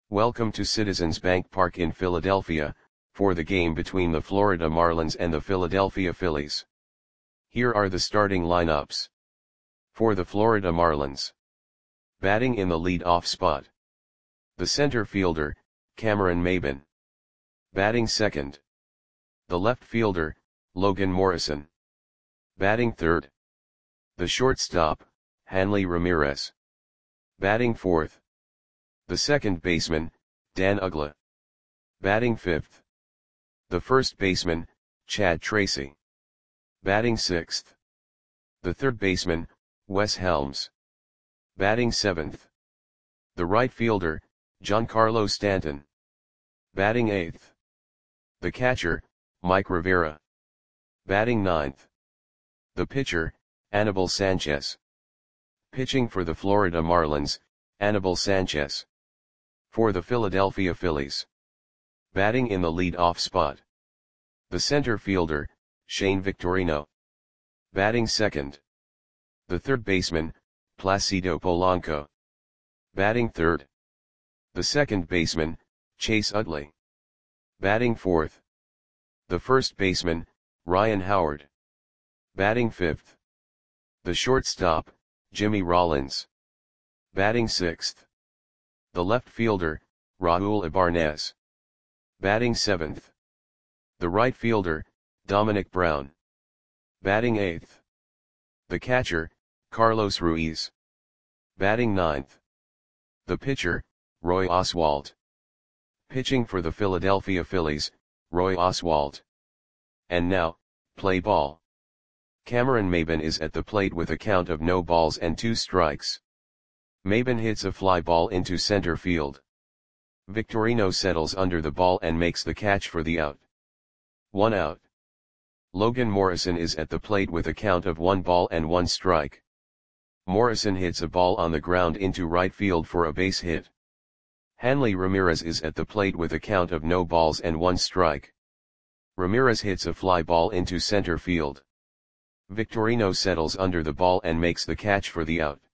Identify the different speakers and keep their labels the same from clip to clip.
Speaker 1: Welcome to Citizens Bank Park in Philadelphia, for the game between the Florida Marlins and the Philadelphia Phillies. Here are the starting lineups. For the Florida Marlins. Batting in the lead-off spot. The center fielder, Cameron Maybin. Batting second. The left fielder, Logan Morrison. Batting third. The shortstop, Hanley Ramirez. Batting fourth. The second baseman, Dan Uggla. Batting fifth. The first baseman, Chad Tracy. Batting sixth. The third baseman, Wes Helms. Batting seventh. The right fielder, Giancarlo Stanton. Batting eighth. The catcher, Mike Rivera. Batting ninth. The pitcher, Anibal Sanchez. Pitching for the Florida Marlins, Anibal Sanchez. For the Philadelphia Phillies. Batting in the lead-off spot. The center fielder, Shane Victorino. Batting second. The third baseman, Placido Polanco. Batting third. The second baseman, Chase Utley. Batting fourth. The first baseman, Ryan Howard. Batting fifth. The shortstop, Jimmy Rollins. Batting sixth. The left fielder, Raul Ibanez. Batting seventh. The right fielder, Dominic Brown. Batting eighth. The catcher, Carlos Ruiz. Batting ninth. The pitcher, Roy Oswalt. Pitching for the Philadelphia Phillies, Roy Oswalt. And now, play ball. Cameron Maybin is at the plate with a count of no balls and 2 strikes. Maybin hits a fly ball into center field. Victorino settles under the ball and makes the catch for the out. 1 out. Logan Morrison is at the plate with a count of 1 ball and 1 strike. Morrison hits a ball on the ground into right field for a base hit. Hanley Ramirez is at the plate with a count of no balls and 1 strike. Ramirez hits a fly ball into center field. Victorino settles under the ball and makes the catch for the out.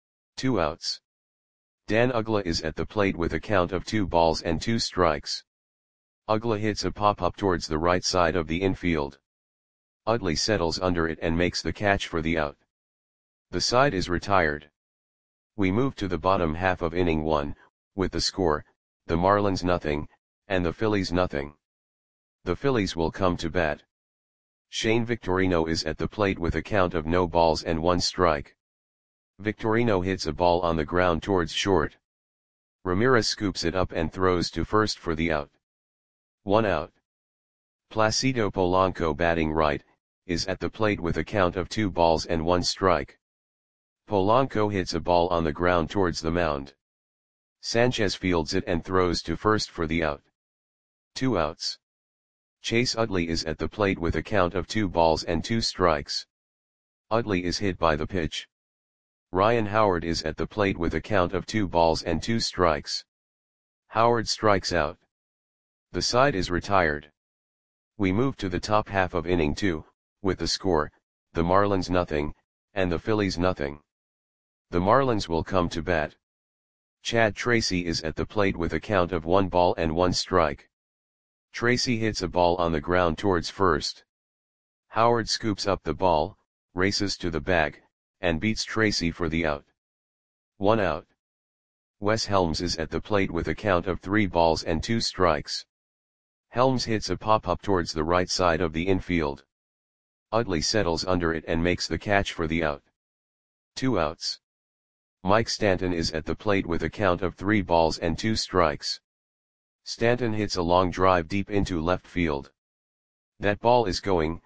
Speaker 1: 2 outs. Dan Uggla is at the plate with a count of 2 balls and 2 strikes. Uggla hits a pop-up towards the right side of the infield. Utley settles under it and makes the catch for the out. The side is retired. We move to the bottom half of inning 1, with the score, the Marlins nothing, and the Phillies nothing. The Phillies will come to bat. Shane Victorino is at the plate with a count of no balls and 1 strike. Victorino hits a ball on the ground towards short. Ramirez scoops it up and throws to first for the out. 1 out. Placido Polanco, batting right, is at the plate with a count of 2 balls and 1 strike. Polanco hits a ball on the ground towards the mound. Sanchez fields it and throws to first for the out. 2 outs. Chase Utley is at the plate with a count of 2 balls and 2 strikes. Utley is hit by the pitch. Ryan Howard is at the plate with a count of 2 balls and 2 strikes. Howard strikes out. The side is retired. We move to the top half of inning 2, with the score, the Marlins nothing, and the Phillies nothing. The Marlins will come to bat. Chad Tracy is at the plate with a count of 1 ball and 1 strike. Tracy hits a ball on the ground towards first. Howard scoops up the ball, races to the bag, and beats Tracy for the out. 1 out. Wes Helms is at the plate with a count of 3 balls and 2 strikes. Helms hits a pop-up towards the right side of the infield. Utley settles under it and makes the catch for the out. 2 outs. Mike Stanton is at the plate with a count of 3 balls and 2 strikes. Stanton hits a long drive deep into left field. That ball is gone.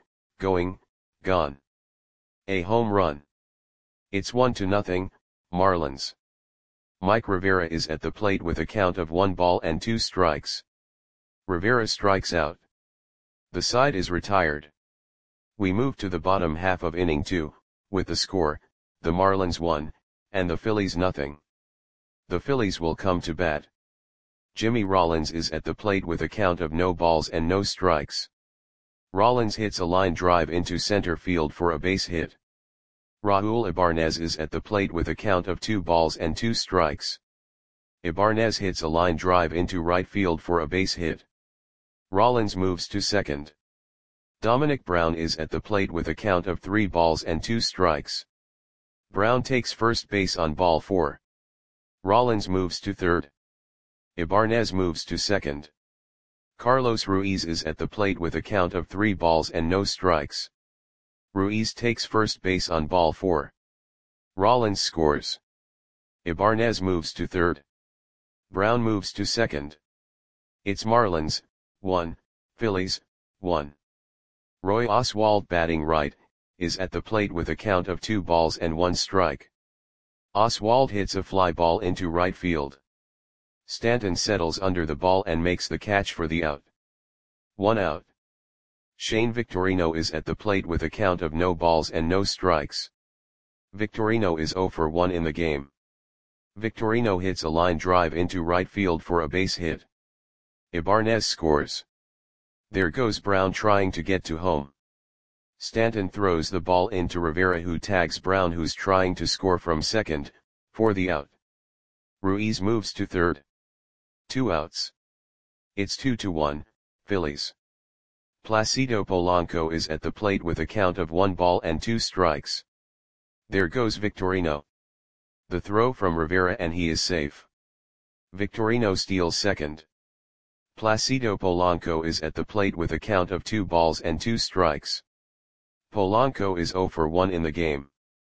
Speaker 1: A home run. It's 1-0, Marlins. Mike Rivera is at the plate with a count of 1 ball and 2 strikes. Rivera strikes out. The side is retired. We move to the bottom half of inning 2, with the score, the Marlins 1, and the Phillies nothing. The Phillies will come to bat. Jimmy Rollins is at the plate with a count of no balls and no strikes. Rollins hits a line drive into center field for a base hit. Raul Ibanez is at the plate with a count of 2 balls and 2 strikes. Ibanez hits a line drive into right field for a base hit. Rollins moves to second. Dominic Brown is at the plate with a count of 3 balls and 2 strikes. Brown takes first base on ball 4. Rollins moves to third. Ibanez moves to second. Carlos Ruiz is at the plate with a count of 3 balls and no strikes. Ruiz takes first base on ball 4. Rollins scores. Ibanez moves to third. Brown moves to second. It's Marlins, 1, Phillies, 1. Roy Oswalt, batting right, is at the plate with a count of 2 balls and 1 strike. Oswalt hits a fly ball into right field. Stanton settles under the ball and makes the catch for the out. 1 out. Shane Victorino is at the plate with a count of no balls and no strikes. Victorino is 0 for 1 in the game. Victorino hits a line drive into right field for a base hit. Ibanez scores. There goes Brown trying to get to home. Stanton throws the ball into Rivera, who tags Brown, who's trying to score from second, for the out. Ruiz moves to third. 2 outs. It's 2-1, Phillies. Placido Polanco is at the plate with a count of 1 ball and 2 strikes. There goes Victorino. The throw from Rivera and he is safe. Victorino steals second. Placido Polanco is at the plate with a count of 2 balls and 2 strikes. Polanco is 0 for 1 in the game.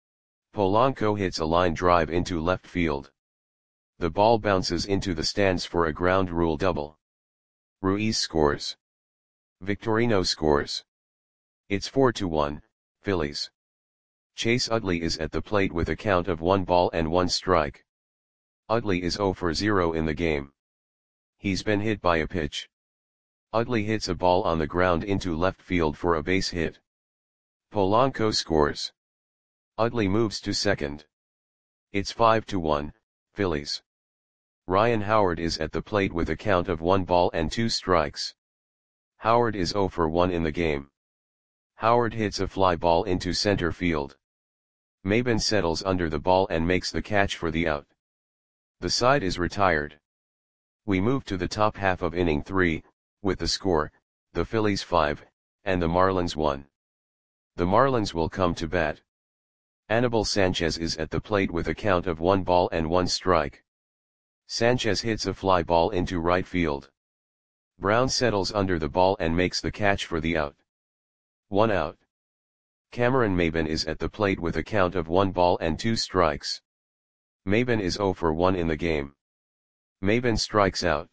Speaker 1: Polanco hits a line drive into left field. The ball bounces into the stands for a ground rule double. Ruiz scores. Victorino scores. It's 4-1, Phillies. Chase Utley is at the plate with a count of 1 ball and 1 strike. Utley is 0 for 0 in the game. He's been hit by a pitch. Utley hits a ball on the ground into left field for a base hit. Polanco scores. Utley moves to second. It's 5-1, Phillies. Ryan Howard is at the plate with a count of 1 ball and 2 strikes. Howard is 0 for 1 in the game. Howard hits a fly ball into center field. Maben settles under the ball and makes the catch for the out. The side is retired. We move to the top half of inning 3, with the score, the Phillies 5, and the Marlins 1. The Marlins will come to bat. Anibal Sanchez is at the plate with a count of 1 ball and 1 strike. Sanchez hits a fly ball into right field. Brown settles under the ball and makes the catch for the out. 1 out. Cameron Maben is at the plate with a count of 1 ball and 2 strikes. Maben is 0 for 1 in the game. Maben strikes out.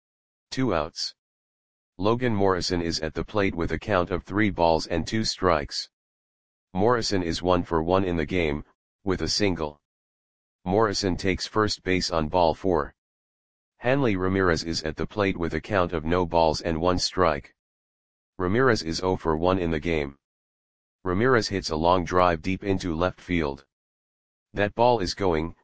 Speaker 1: 2 outs. Logan Morrison is at the plate with a count of 3 balls and 2 strikes. Morrison is 1 for 1 in the game, with a single. Morrison takes first base on ball 4. Hanley Ramirez is at the plate with a count of no balls and 1 strike. Ramirez is 0 for 1 in the game. Ramirez hits a long drive deep into left field. That ball is gone.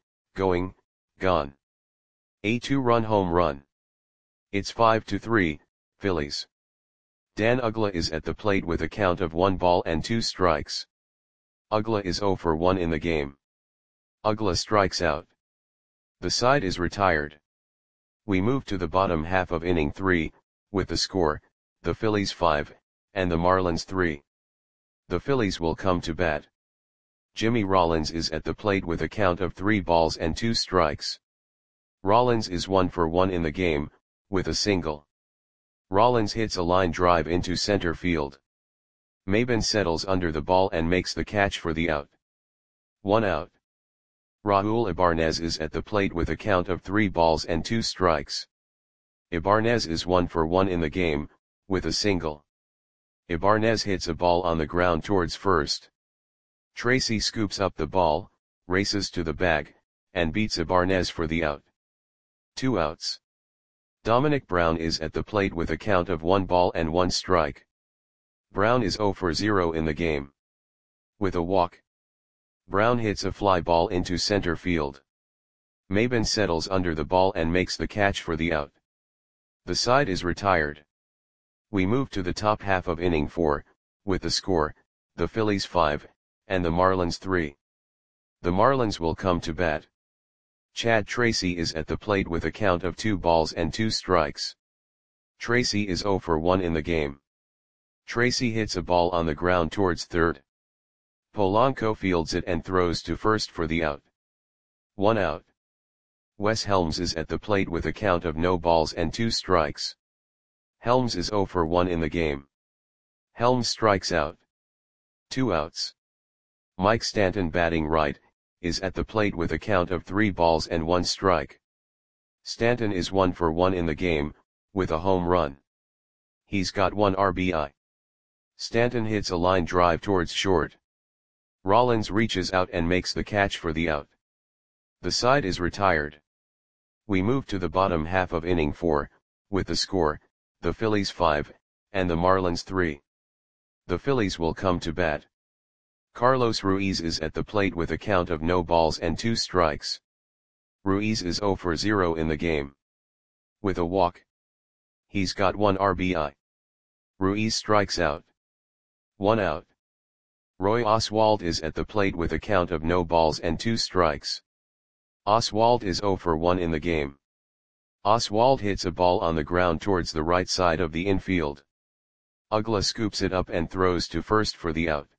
Speaker 1: A 2-run home run. It's 5-3, Phillies. Dan Uggla is at the plate with a count of 1 ball and 2 strikes. Uggla is 0 for 1 in the game. Uggla strikes out. The side is retired. We move to the bottom half of inning 3, with the score, the Phillies 5, and the Marlins 3. The Phillies will come to bat. Jimmy Rollins is at the plate with a count of 3 balls and 2 strikes. Rollins is 1 for 1 in the game, with a single. Rollins hits a line drive into center field. Maben settles under the ball and makes the catch for the out. 1 out. Raul Ibanez is at the plate with a count of 3 balls and 2 strikes. Ibanez is 1 for 1 in the game, with a single. Ibanez hits a ball on the ground towards first. Tracy scoops up the ball, races to the bag, and beats Ibanez for the out. 2 outs. Dominic Brown is at the plate with a count of 1 ball and 1 strike. Brown is 0 for 0 in the game. With a walk. Brown hits a fly ball into center field. Maben settles under the ball and makes the catch for the out. The side is retired. We move to the top half of inning 4, with the score, the Phillies 5, and the Marlins 3. The Marlins will come to bat. Chad Tracy is at the plate with a count of 2 balls and 2 strikes. Tracy is 0 for 1 in the game. Tracy hits a ball on the ground towards third. Polanco fields it and throws to first for the out. 1 out. Wes Helms is at the plate with a count of no balls and 2 strikes. Helms is 0 for 1 in the game. Helms strikes out. 2 outs. Mike Stanton, batting right, is at the plate with a count of 3 balls and 1 strike. Stanton is 1 for 1 in the game, with a home run. He's got 1 RBI. Stanton hits a line drive towards short. Rollins reaches out and makes the catch for the out. The side is retired. We move to the bottom half of inning 4, with the score, the Phillies 5, and the Marlins 3. The Phillies will come to bat. Carlos Ruiz is at the plate with a count of no balls and 2 strikes. Ruiz is 0 for 0 in the game. With a walk. He's got 1 RBI. Ruiz strikes out. 1 out. Roy Oswalt is at the plate with a count of no balls and 2 strikes. Oswalt is 0 for 1 in the game. Oswalt hits a ball on the ground towards the right side of the infield. Uggla scoops it up and throws to first for the out.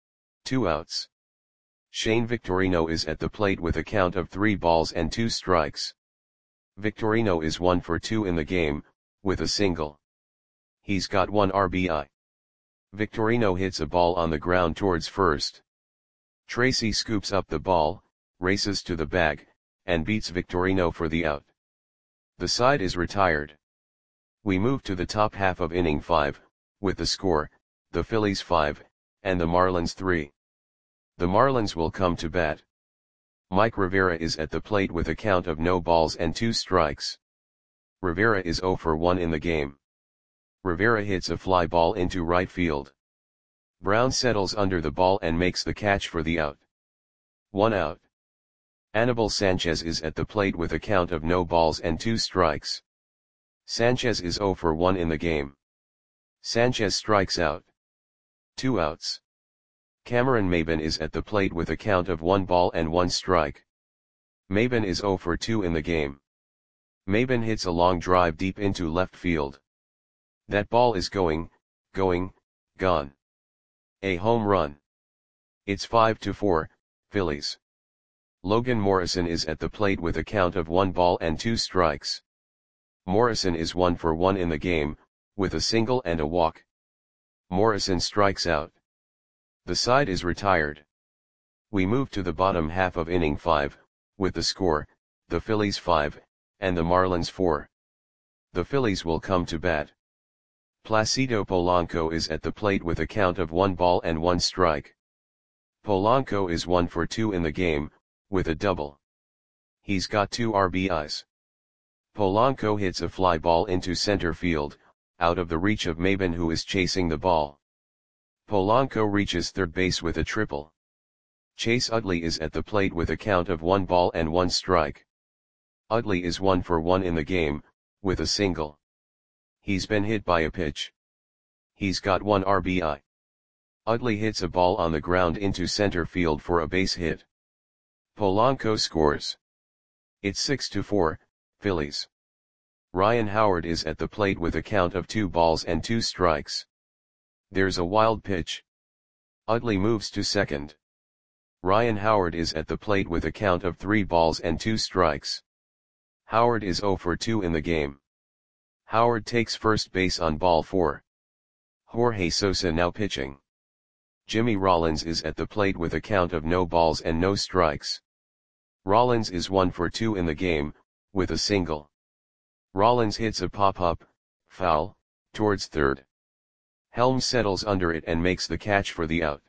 Speaker 1: 2 outs. Shane Victorino is at the plate with a count of 3 balls and 2 strikes. Victorino is 1 for 2 in the game, with a single. He's got 1 RBI. Victorino hits a ball on the ground towards first. Tracy scoops up the ball, races to the bag, and beats Victorino for the out. The side is retired. We move to the top half of inning 5, with the score, the Phillies 5, and the Marlins 3. The Marlins will come to bat. Mike Rivera is at the plate with a count of no balls and 2 strikes. Rivera is 0 for 1 in the game. Rivera hits a fly ball into right field. Brown settles under the ball and makes the catch for the out. 1 out. Anibal Sanchez is at the plate with a count of no balls and 2 strikes. Sanchez is 0 for 1 in the game. Sanchez strikes out. 2 outs. Cameron Maybin is at the plate with a count of 1 ball and 1 strike. Maybin is 0 for 2 in the game. Maybin hits a long drive deep into left field. That ball is gone. A home run. It's 5-4, Phillies. Logan Morrison is at the plate with a count of 1 ball and 2 strikes. Morrison is 1 for 1 in the game, with a single and a walk. Morrison strikes out. The side is retired. We move to the bottom half of inning 5, with the score, the Phillies 5, and the Marlins 4. The Phillies will come to bat. Placido Polanco is at the plate with a count of 1 ball and 1 strike. Polanco is 1 for 2 in the game, with a double. He's got 2 RBIs. Polanco hits a fly ball into center field, out of the reach of Maybin, who is chasing the ball. Polanco reaches third base with a triple. Chase Utley is at the plate with a count of 1 ball and 1 strike. Utley is 1 for 1 in the game, with a single. He's been hit by a pitch. He's got 1 RBI. Utley hits a ball on the ground into center field for a base hit. Polanco scores. It's 6-4, Phillies. Ryan Howard is at the plate with a count of 2 balls and 2 strikes. There's a wild pitch. Utley moves to second. Ryan Howard is at the plate with a count of 3 balls and 2 strikes. Howard is 0 for 2 in the game. Howard takes first base on ball 4. Jorge Sosa now pitching. Jimmy Rollins is at the plate with a count of no balls and no strikes. Rollins is 1 for 2 in the game, with a single. Rollins hits a pop-up, foul, towards third. Helms settles under it and makes the catch for the out.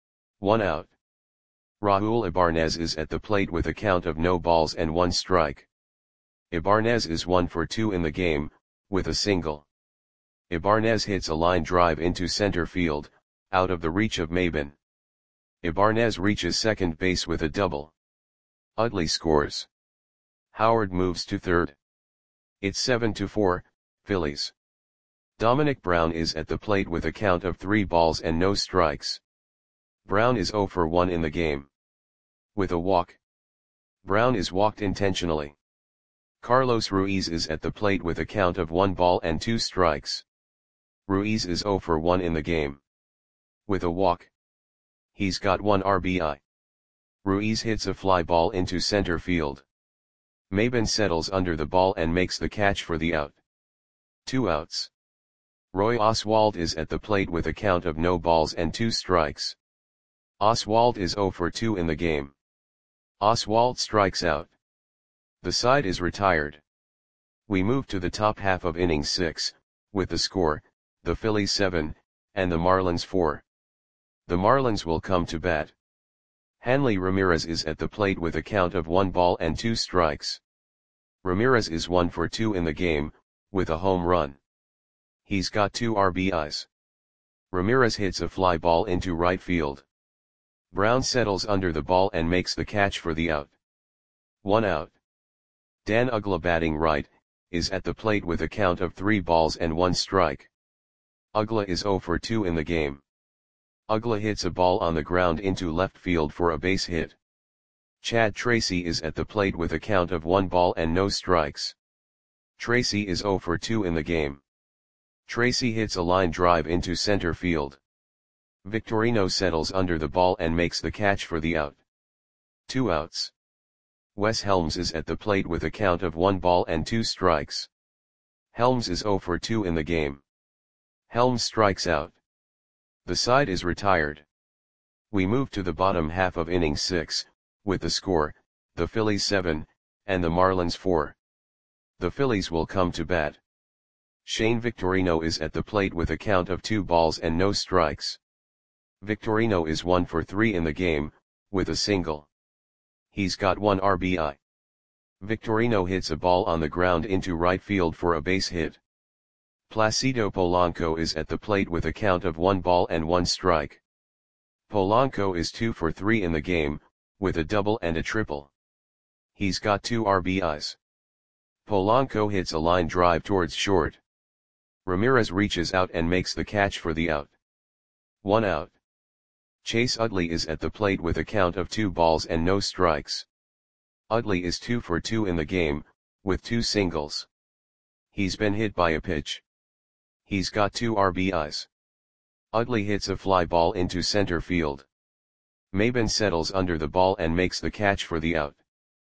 Speaker 1: 1 out. Raul Ibarnez is at the plate with a count of no balls and 1 strike. Ibarnez is 1 for 2 in the game, with a single. Ibarnez hits a line drive into center field, out of the reach of Maybin. Ibarnez reaches second base with a double. Utley scores. Howard moves to third. It's 7-4, Phillies. Dominic Brown is at the plate with a count of 3 balls and no strikes. Brown is 0 for 1 in the game. With a walk. Brown is walked intentionally. Carlos Ruiz is at the plate with a count of 1 ball and 2 strikes. Ruiz is 0 for 1 in the game. With a walk, he's got 1 RBI. Ruiz hits a fly ball into center field. Maben settles under the ball and makes the catch for the out. 2 outs. Roy Oswalt is at the plate with a count of no balls and 2 strikes. Oswalt is 0 for 2 in the game. Oswalt strikes out. The side is retired. We move to the top half of inning 6, with the score, the Phillies 7, and the Marlins 4. The Marlins will come to bat. Hanley Ramirez is at the plate with a count of 1 ball and 2 strikes. Ramirez is 1 for 2 in the game, with a home run. He's got 2 RBIs. Ramirez hits a fly ball into right field. Brown settles under the ball and makes the catch for the out. 1 out. Dan Uggla batting right, is at the plate with a count of 3 balls and 1 strike. Uggla is 0 for 2 in the game. Uggla hits a ball on the ground into left field for a base hit. Chad Tracy is at the plate with a count of 1 ball and no strikes. Tracy is 0 for 2 in the game. Tracy hits a line drive into center field. Victorino settles under the ball and makes the catch for the out. 2 outs. Wes Helms is at the plate with a count of 1 ball and 2 strikes. Helms is 0 for 2 in the game. Helms strikes out. The side is retired. We move to the bottom half of inning 6, with the score, the Phillies 7, and the Marlins 4. The Phillies will come to bat. Shane Victorino is at the plate with a count of 2 balls and no strikes. Victorino is 1 for 3 in the game, with a single. He's got 1 RBI. Victorino hits a ball on the ground into right field for a base hit. Placido Polanco is at the plate with a count of 1 ball and 1 strike. Polanco is 2 for 3 in the game, with a double and a triple. He's got 2 RBIs. Polanco hits a line drive towards short. Ramirez reaches out and makes the catch for the out. 1 out. Chase Utley is at the plate with a count of 2 balls and no strikes. Utley is 2 for 2 in the game, with 2 singles. He's been hit by a pitch. He's got 2 RBIs. Utley hits a fly ball into center field. Maben settles under the ball and makes the catch for the out.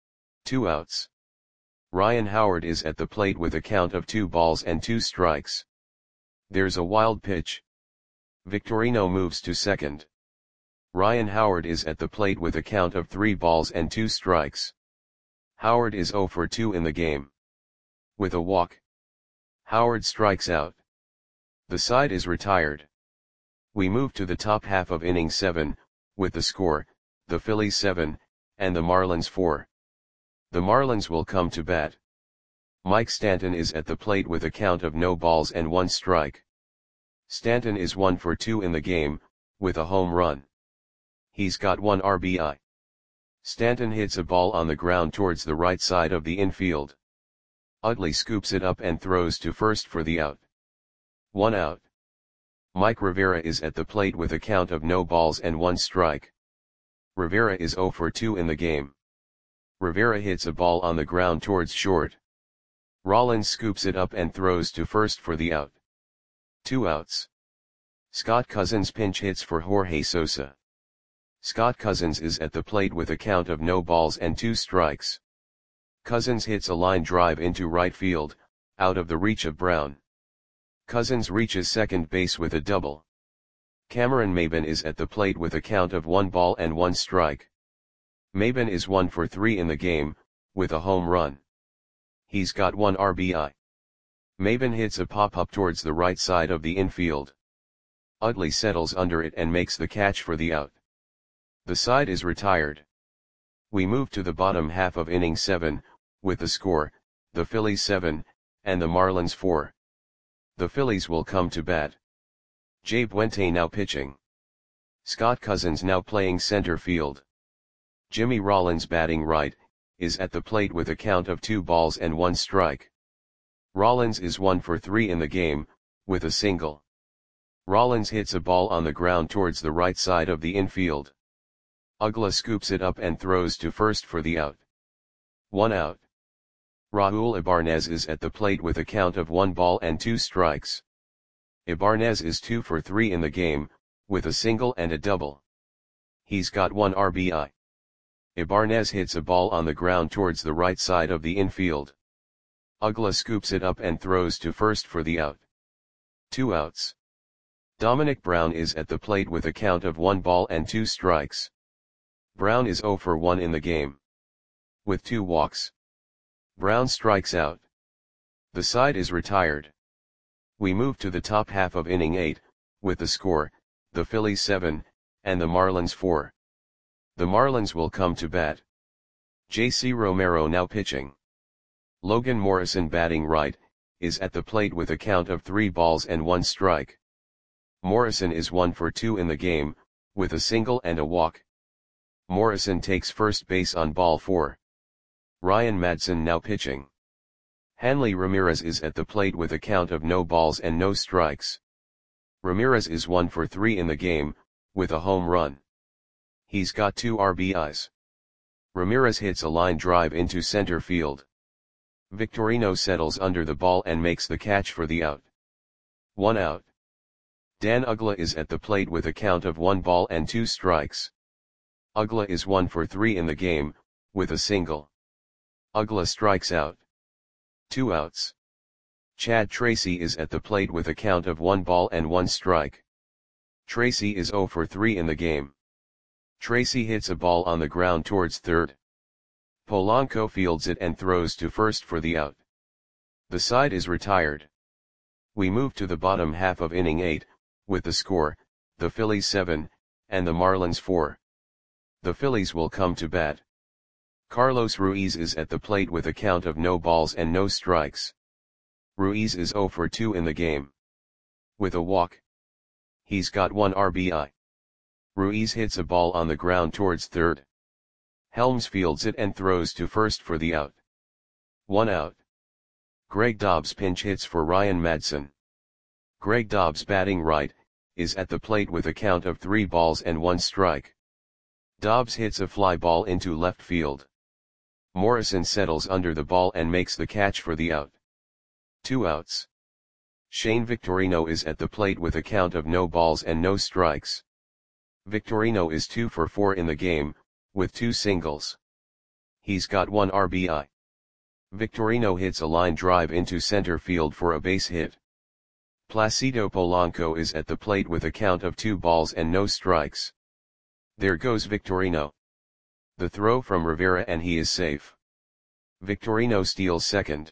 Speaker 1: 2 outs. Ryan Howard is at the plate with a count of 2 balls and 2 strikes. There's a wild pitch. Victorino moves to second. Ryan Howard is at the plate with a count of 3 balls and 2 strikes. Howard is 0 for 2 in the game. With a walk, Howard strikes out. The side is retired. We move to the top half of inning 7, with the score, the Phillies 7, and the Marlins 4. The Marlins will come to bat. Mike Stanton is at the plate with a count of no balls and 1 strike. Stanton is 1 for 2 in the game, with a home run. He's got 1 RBI. Stanton hits a ball on the ground towards the right side of the infield. Utley scoops it up and throws to first for the out. 1 out. Mike Rivera is at the plate with a count of no balls and 1 strike. Rivera is 0 for 2 in the game. Rivera hits a ball on the ground towards short. Rollins scoops it up and throws to first for the out. 2 outs. Scott Cousins pinch hits for Jorge Sosa. Scott Cousins is at the plate with a count of no balls and 2 strikes. Cousins hits a line drive into right field, out of the reach of Brown. Cousins reaches second base with a double. Cameron Maben is at the plate with a count of 1 ball and 1 strike. Maben is 1 for 3 in the game, with a home run. He's got 1 RBI. Maben hits a pop-up towards the right side of the infield. Utley settles under it and makes the catch for the out. The side is retired. We move to the bottom half of inning 7, with the score, the Phillies 7, and the Marlins 4. The Phillies will come to bat. Jay Buente now pitching. Scott Cousins now playing center field. Jimmy Rollins batting right, is at the plate with a count of 2 balls and 1 strike. Rollins is 1 for 3 in the game, with a single. Rollins hits a ball on the ground towards the right side of the infield. Uggla scoops it up and throws to first for the out. 1 out. Raul Ibarnez is at the plate with a count of 1 ball and 2 strikes. Ibarnez is 2 for 3 in the game, with a single and a double. He's got 1 RBI. Ibarnez hits a ball on the ground towards the right side of the infield. Uggla scoops it up and throws to first for the out. 2 outs. Dominic Brown is at the plate with a count of 1 ball and 2 strikes. Brown is 0 for 1 in the game. With 2 walks. Brown strikes out. The side is retired. We move to the top half of inning 8, with the score, the Phillies 7, and the Marlins 4. The Marlins will come to bat. J.C. Romero now pitching. Logan Morrison batting right, is at the plate with a count of 3 balls and 1 strike. Morrison is 1 for 2 in the game, with a single and a walk. Morrison takes first base on ball 4. Ryan Madson now pitching. Hanley Ramirez is at the plate with a count of no balls and no strikes. Ramirez is 1 for 3 in the game, with a home run. He's got 2 RBIs. Ramirez hits a line drive into center field. Victorino settles under the ball and makes the catch for the out. 1 out. Dan Uggla is at the plate with a count of 1 ball and 2 strikes. Uggla is 1 for 3 in the game, with a single. Uggla strikes out. 2 outs. Chad Tracy is at the plate with a count of 1 ball and 1 strike. Tracy is 0 for 3 in the game. Tracy hits a ball on the ground towards third. Polanco fields it and throws to first for the out. The side is retired. We move to the bottom half of inning 8, with the score, the Phillies 7, and the Marlins 4. The Phillies will come to bat. Carlos Ruiz is at the plate with a count of no balls and no strikes. Ruiz is 0 for 2 in the game. With a walk. He's got 1 RBI. Ruiz hits a ball on the ground towards third. Helms fields it and throws to first for the out. 1 out. Greg Dobbs pinch hits for Ryan Madson. Greg Dobbs batting right, is at the plate with a count of 3 balls and 1 strike. Dobbs hits a fly ball into left field. Morrison settles under the ball and makes the catch for the out. 2 outs. Shane Victorino is at the plate with a count of no balls and no strikes. Victorino is 2 for 4 in the game, with 2 singles. He's got 1 RBI. Victorino hits a line drive into center field for a base hit. Placido Polanco is at the plate with a count of 2 balls and no strikes. There goes Victorino. The throw from Rivera and he is safe. Victorino steals second.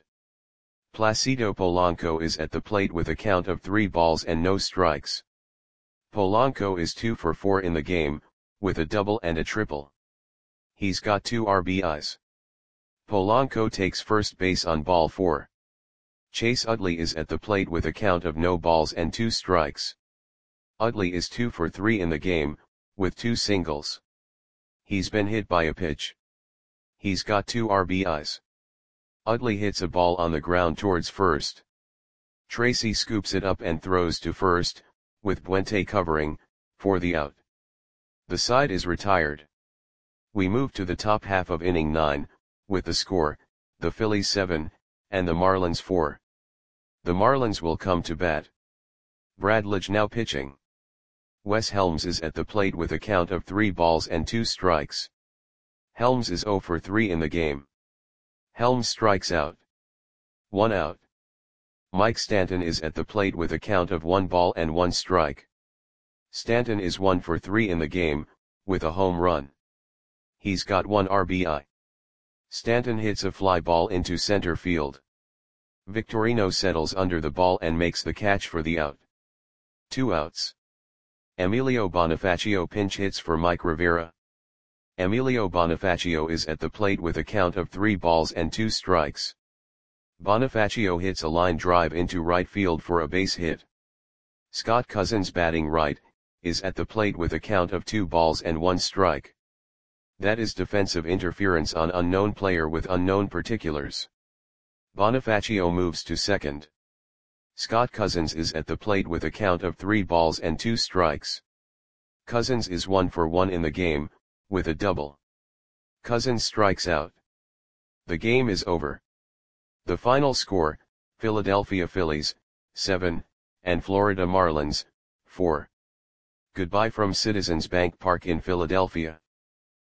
Speaker 1: Placido Polanco is at the plate with a count of 3 balls and no strikes. Polanco is 2 for 4 in the game, with a double and a triple. He's got 2 RBIs. Polanco takes first base on ball 4. Chase Utley is at the plate with a count of no balls and 2 strikes. Utley is 2 for 3 in the game, with 2 singles. He's been hit by a pitch. He's got 2 RBIs. Utley hits a ball on the ground towards first. Tracy scoops it up and throws to first, with Puente covering, for the out. The side is retired. We move to the top half of inning 9, with the score, the Phillies 7, and the Marlins 4. The Marlins will come to bat. Brad Lidge now pitching. Wes Helms is at the plate with a count of 3 balls and 2 strikes. Helms is 0 for 3 in the game. Helms strikes out. 1 out. Mike Stanton is at the plate with a count of 1 ball and 1 strike. Stanton is 1 for 3 in the game, with a home run. He's got 1 RBI. Stanton hits a fly ball into center field. Victorino settles under the ball and makes the catch for the out. 2 outs. Emilio Bonifacio pinch hits for Mike Rivera. Emilio Bonifacio is at the plate with a count of 3 balls and 2 strikes. Bonifacio hits a line drive into right field for a base hit. Scott Cousins batting right, is at the plate with a count of 2 balls and 1 strike. That is defensive interference on unknown player with unknown particulars. Bonifacio moves to second. Scott Cousins is at the plate with a count of 3 balls and 2 strikes. Cousins is 1 for 1 in the game, with a double. Cousins strikes out. The game is over. The final score, Philadelphia Phillies, 7, and Florida Marlins, 4. Goodbye from Citizens Bank Park in Philadelphia.